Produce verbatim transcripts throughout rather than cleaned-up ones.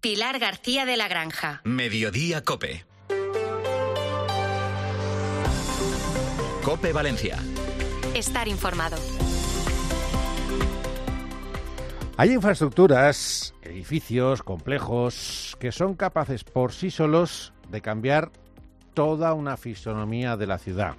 Pilar García de la Granja. Mediodía COPE. COPE Valencia. Estar informado. Hay infraestructuras, edificios, complejos, que son capaces por sí solos de cambiar toda una fisonomía de la ciudad.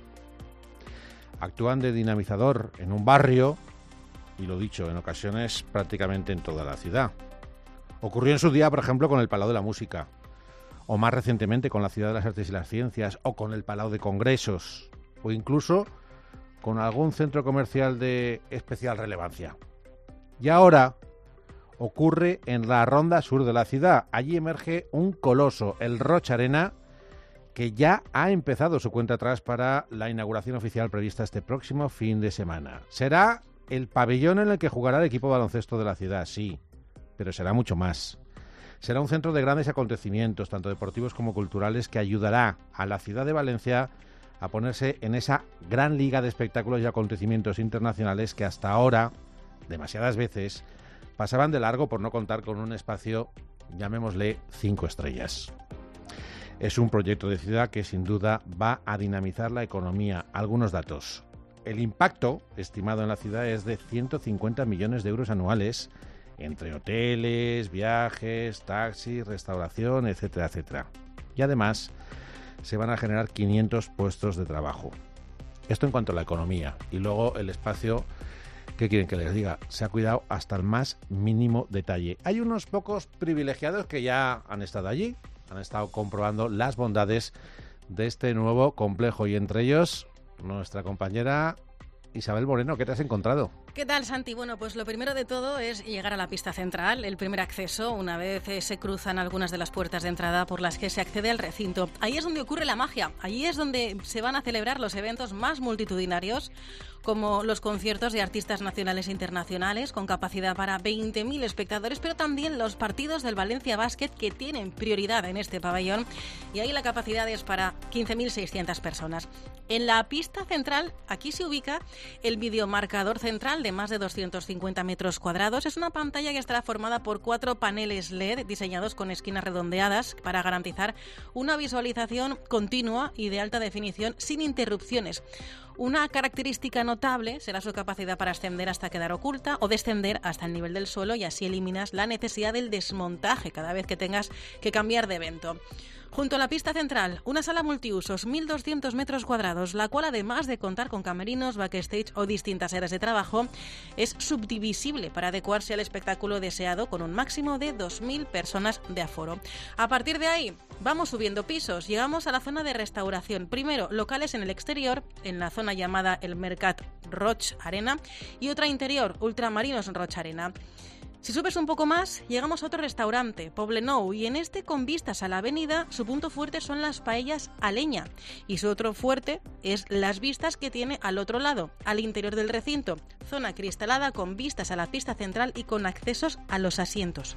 Actúan de dinamizador en un barrio, y lo dicho, en ocasiones prácticamente en toda la ciudad. Ocurrió en su día, por ejemplo, con el Palau de la Música, o más recientemente con la Ciudad de las Artes y las Ciencias, o con el Palau de Congresos, o incluso con algún centro comercial de especial relevancia. Y ahora ocurre en la ronda sur de la ciudad. Allí emerge un coloso, el Roig Arena, que ya ha empezado su cuenta atrás para la inauguración oficial prevista este próximo fin de semana. Será el pabellón en el que jugará el equipo de baloncesto de la ciudad, sí, pero será mucho más. Será un centro de grandes acontecimientos, tanto deportivos como culturales, que ayudará a la ciudad de Valencia a ponerse en esa gran liga de espectáculos y acontecimientos internacionales que hasta ahora, demasiadas veces, pasaban de largo por no contar con un espacio, llamémosle, cinco estrellas. Es un proyecto de ciudad que sin duda va a dinamizar la economía. Algunos datos. El impacto estimado en la ciudad es de ciento cincuenta millones de euros anuales, entre hoteles, viajes, taxis, restauración, etcétera, etcétera. Y además se van a generar quinientos puestos de trabajo. Esto en cuanto a la economía. Y luego el espacio, ¿qué quieren que les diga? Se ha cuidado hasta el más mínimo detalle. Hay unos pocos privilegiados que ya han estado allí, han estado comprobando las bondades de este nuevo complejo, y entre ellos nuestra compañera Isabel Moreno. ¿Qué te has encontrado? ¿Qué tal, Santi? Bueno, pues lo primero de todo es llegar a la pista central, el primer acceso, una vez eh, se cruzan algunas de las puertas de entrada por las que se accede al recinto. Ahí es donde ocurre la magia, allí es donde se van a celebrar los eventos más multitudinarios, como los conciertos de artistas nacionales e internacionales, con capacidad para veinte mil espectadores, pero también los partidos del Valencia Basket, que tienen prioridad en este pabellón, y ahí la capacidad es para quince mil seiscientas personas. En la pista central, aquí se ubica el videomarcador central de más de doscientos cincuenta metros cuadrados. Es una pantalla que estará formada por cuatro paneles L E D diseñados con esquinas redondeadas para garantizar una visualización continua y de alta definición sin interrupciones. Una característica notable será su capacidad para ascender hasta quedar oculta o descender hasta el nivel del suelo, y así eliminas la necesidad del desmontaje cada vez que tengas que cambiar de evento. Junto a la pista central, una sala multiusos, mil doscientos metros cuadrados, la cual, además de contar con camerinos, backstage o distintas áreas de trabajo, es subdivisible para adecuarse al espectáculo deseado, con un máximo de dos mil personas de aforo. A partir de ahí, vamos subiendo pisos. Llegamos a la zona de restauración. Primero, locales en el exterior, en la zona llamada el Mercat Roig Arena, y otra interior, Ultramarinos Roig Arena. Si subes un poco más, llegamos a otro restaurante, Poblenou, y en este, con vistas a la avenida, su punto fuerte son las paellas a leña, y su otro fuerte es las vistas que tiene al otro lado, al interior del recinto, zona cristalada con vistas a la pista central y con accesos a los asientos.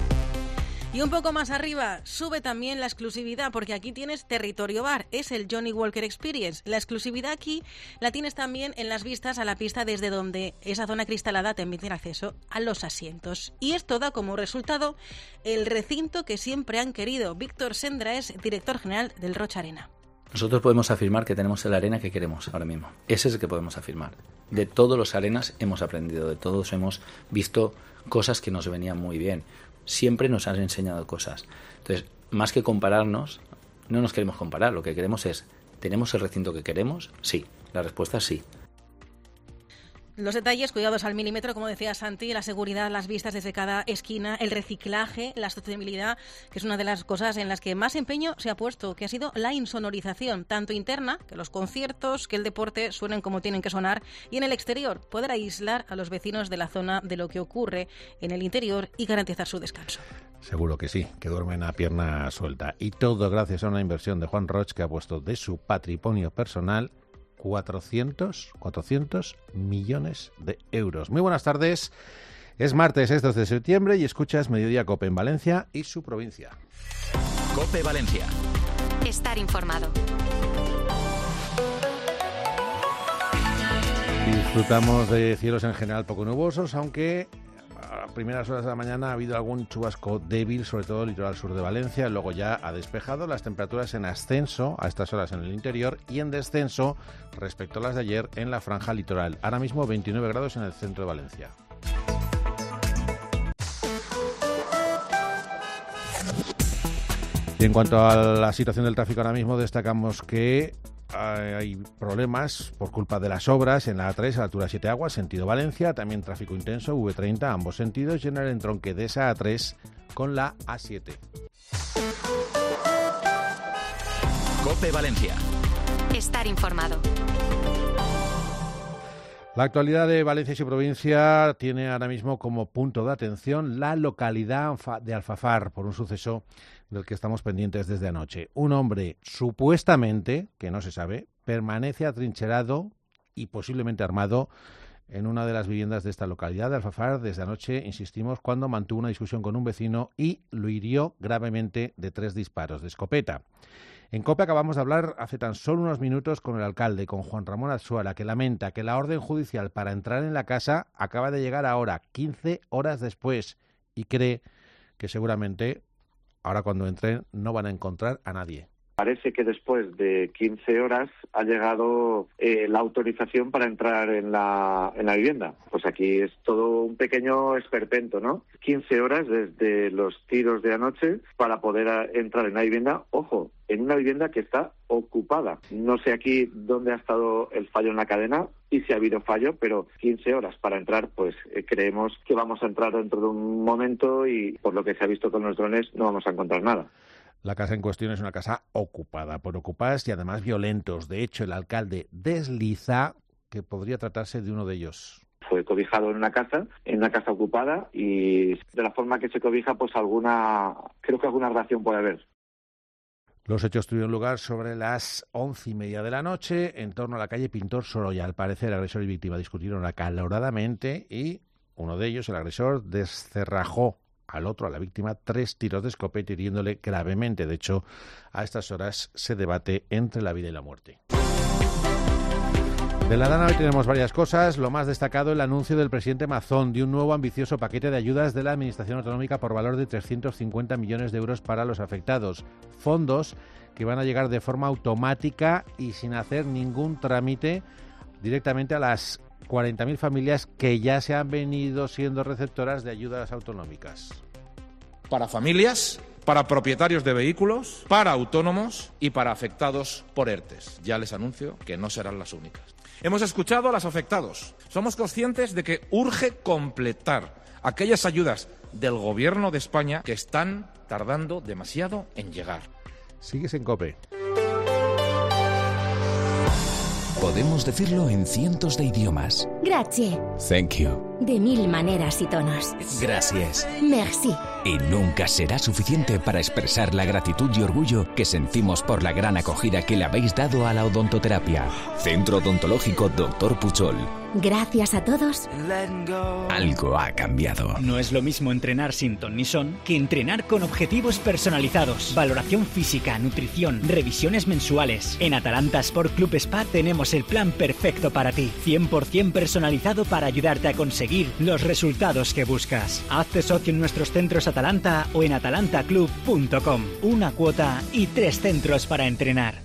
Y un poco más arriba sube también la exclusividad, porque aquí tienes territorio bar, es el Johnny Walker Experience. La exclusividad aquí la tienes también en las vistas a la pista, desde donde esa zona cristalada te permite acceso a los asientos. Y esto da como resultado el recinto que siempre han querido. Víctor Sendra es director general del Roig Arena. Nosotros podemos afirmar que tenemos el arena que queremos ahora mismo. Ese es el que podemos afirmar. De todos los arenas hemos aprendido, de todos hemos visto cosas que nos venían muy bien. Siempre nos han enseñado cosas. Entonces, más que compararnos, no nos queremos comparar. Lo que queremos es, ¿tenemos el recinto que queremos? Sí. La respuesta es sí. Los detalles, cuidados al milímetro, como decía Santi, la seguridad, las vistas desde cada esquina, el reciclaje, la sostenibilidad, que es una de las cosas en las que más empeño se ha puesto, que ha sido la insonorización, tanto interna, que los conciertos, que el deporte suenen como tienen que sonar, y en el exterior, poder aislar a los vecinos de la zona de lo que ocurre en el interior y garantizar su descanso. Seguro que sí, que duermen a pierna suelta. Y todo gracias a una inversión de Juan Roig, que ha puesto de su patrimonio personal cuatrocientos millones de euros. Muy buenas tardes. Es martes, es dos de septiembre, y escuchas Mediodía COPE en Valencia y su provincia. COPE Valencia. Estar informado. Disfrutamos de cielos en general poco nubosos, aunque a primeras horas de la mañana ha habido algún chubasco débil, sobre todo el litoral sur de Valencia. Luego ya ha despejado, las temperaturas en ascenso a estas horas en el interior y en descenso respecto a las de ayer en la franja litoral. Ahora mismo veintinueve grados en el centro de Valencia. Y en cuanto a la situación del tráfico ahora mismo, destacamos que hay problemas por culpa de las obras en la A tres a la altura de Siete Aguas, sentido Valencia, también tráfico intenso, V treinta, ambos sentidos, y en el entronque de esa A tres con la A siete. COPE Valencia. Estar informado. La actualidad de Valencia y su provincia tiene ahora mismo como punto de atención la localidad de Alfafar por un suceso del que estamos pendientes desde anoche. Un hombre supuestamente, que no se sabe, permanece atrincherado y posiblemente armado en una de las viviendas de esta localidad de Alfafar desde anoche, insistimos, cuando mantuvo una discusión con un vecino y lo hirió gravemente de tres disparos de escopeta. En COPE acabamos de hablar hace tan solo unos minutos con el alcalde, con Juan Ramón Arzuaga, que lamenta que la orden judicial para entrar en la casa acaba de llegar ahora, quince horas después, y cree que seguramente ahora cuando entren no van a encontrar a nadie. Parece que después de quince horas ha llegado eh, la autorización para entrar en la, en la vivienda. Pues aquí es todo un pequeño esperpento, ¿no? quince horas desde los tiros de anoche para poder a, entrar en la vivienda. Ojo, en una vivienda que está ocupada. No sé aquí dónde ha estado el fallo en la cadena y si ha habido fallo, pero quince horas para entrar, pues eh, creemos que vamos a entrar dentro de un momento y por lo que se ha visto con los drones no vamos a encontrar nada. La casa en cuestión es una casa ocupada por ocupadas y además violentos. De hecho, el alcalde desliza que podría tratarse de uno de ellos. Fue cobijado en una casa, en una casa ocupada, y de la forma que se cobija, pues alguna, creo que alguna relación puede haber. Los hechos tuvieron lugar sobre las once y media de la noche en torno a la calle Pintor Sorolla. Al parecer, agresor y víctima discutieron acaloradamente y uno de ellos, el agresor, descerrajó al otro, a la víctima, tres tiros de escopeta hiriéndole gravemente. De hecho, a estas horas se debate entre la vida y la muerte. De la Dana hoy tenemos varias cosas. Lo más destacado, el anuncio del presidente Mazón de un nuevo ambicioso paquete de ayudas de la Administración Autonómica por valor de trescientos cincuenta millones de euros para los afectados. Fondos que van a llegar de forma automática y sin hacer ningún trámite directamente a las cuarenta mil familias que ya se han venido siendo receptoras de ayudas autonómicas. Para familias, para propietarios de vehículos, para autónomos y para afectados por ERTES. Ya les anuncio que no serán las únicas. Hemos escuchado a los afectados. Somos conscientes de que urge completar aquellas ayudas del Gobierno de España que están tardando demasiado en llegar. Sigues en COPE. Podemos decirlo en cientos de idiomas. Grazie. Thank you. De mil maneras y tonos. Gracias. Merci. Y nunca será suficiente para expresar la gratitud y orgullo que sentimos por la gran acogida que le habéis dado a la odontoterapia. Centro Odontológico doctor Puchol. Gracias a todos. Algo ha cambiado. No es lo mismo entrenar sin ton ni son que entrenar con objetivos personalizados. Valoración física, nutrición, revisiones mensuales. En Atalanta Sport Club Spa tenemos el plan perfecto para ti. cien por ciento personalizado para ayudarte a conseguir los resultados que buscas. Hazte socio en nuestros centros Atalanta o en atalanta club punto com. Una cuota y tres centros para entrenar.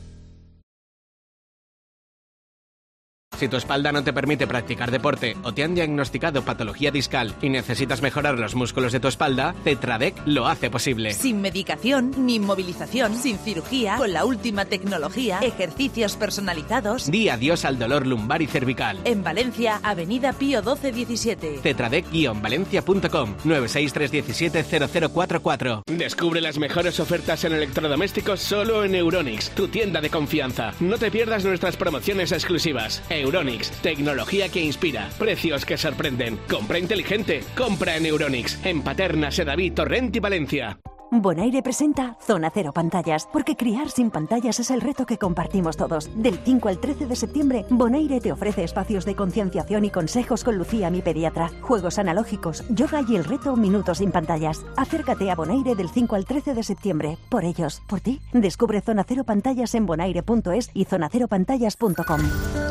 Si tu espalda no te permite practicar deporte o te han diagnosticado patología discal y necesitas mejorar los músculos de tu espalda, Tetradec lo hace posible. Sin medicación ni inmovilización, sin cirugía, con la última tecnología, ejercicios personalizados. Di adiós al dolor lumbar y cervical. En Valencia, Avenida Pío doce diecisiete. Tetradec guion valencia punto com, nueve seis tres uno siete cero cero cuatro cuatro. Descubre las mejores ofertas en electrodomésticos solo en Euronics, tu tienda de confianza. No te pierdas nuestras promociones exclusivas. Euronics, tecnología que inspira, precios que sorprenden. Compra inteligente, compra en Euronics, en Paterna, Sedaví, Torrent y Valencia. Bonaire presenta Zona Cero Pantallas, porque criar sin pantallas es el reto que compartimos todos. Del cinco al trece de septiembre, Bonaire te ofrece espacios de concienciación y consejos con Lucía, mi pediatra, juegos analógicos, yoga y el reto Minutos sin Pantallas. Acércate a Bonaire del cinco al trece de septiembre. Por ellos, por ti. Descubre Zona Cero Pantallas en bonaire punto es y zona cero pantallas punto com.